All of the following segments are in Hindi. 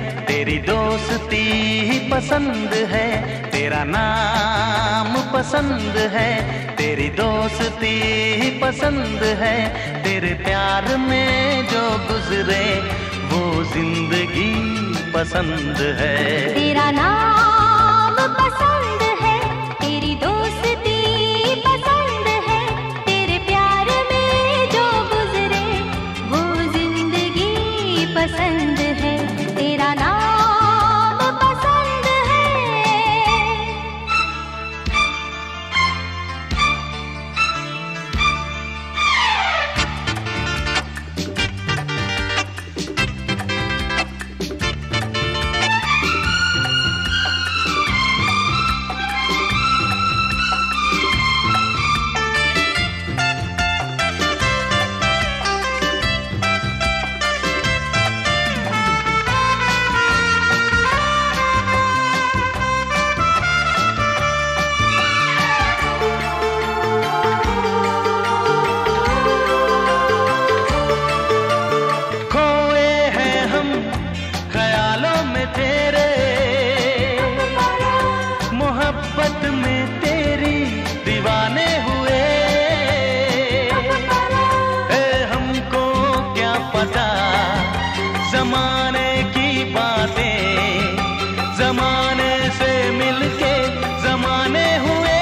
तेरी दोस्ती पसंद है, तेरा नाम पसंद है, तेरी दोस्ती पसंद है, तेरे प्यार में जो गुजरे वो जिंदगी पसंद है। तेरा नाम पसंद है, तेरी दोस्ती पसंद है, तेरे प्यार में जो गुजरे वो जिंदगी पसंद है। तेरा नाम पसंद है। मोहब्बत में तेरी दीवाने हुए, हमको क्या पता जमाने की बातें, जमाने से मिलके जमाने हुए।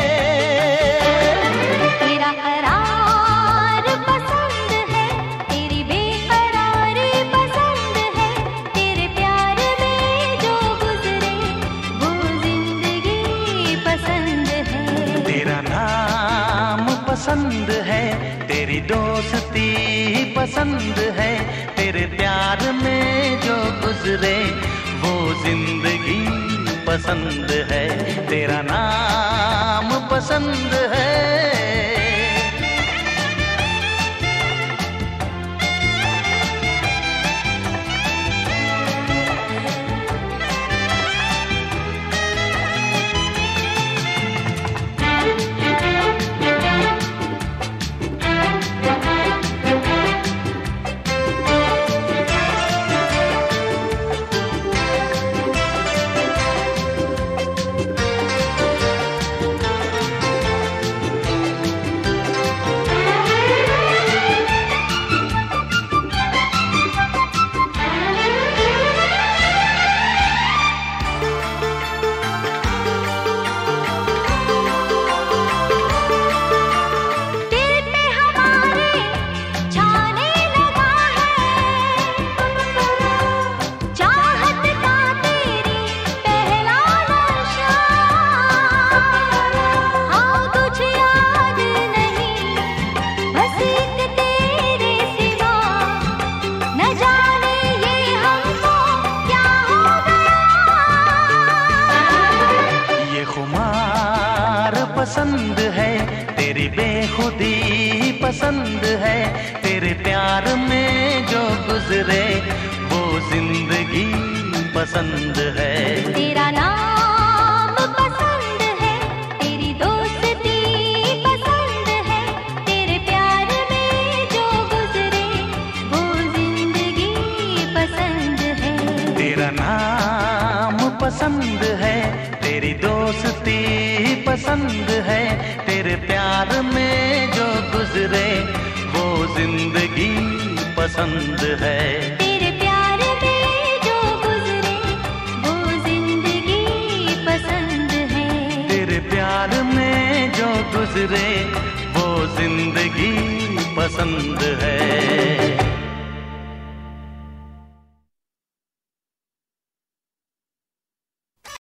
तेरा करार पसंद है, तेरी बेकरारी पसंद है, तेरे प्यार में जो गुजरे वो जिंदगी पसंद है। तेरा नाम पसंद है, तेरी दोस्ती पसंद है, तेरे प्यार में जो गुजरे वो जिंदगी पसंद है। तेरा नाम पसंद है। पसंद है, तेरी बेखुदी पसंद है, तेरे प्यार में जो गुजरे वो जिंदगी पसंद है। तेरा नाम पसंद है, तेरी दोस्ती पसंद है, तेरे प्यार में जो गुजरे वो जिंदगी पसंद है। तेरा नाम पसंद है, तेरी दोस्ती पसंद है, तेरे प्यार में जो गुजरे वो जिंदगी पसंद है। तेरे प्यार में जो गुजरे वो जिंदगी पसंद है। तेरे प्यार में जो गुजरे वो जिंदगी पसंद है।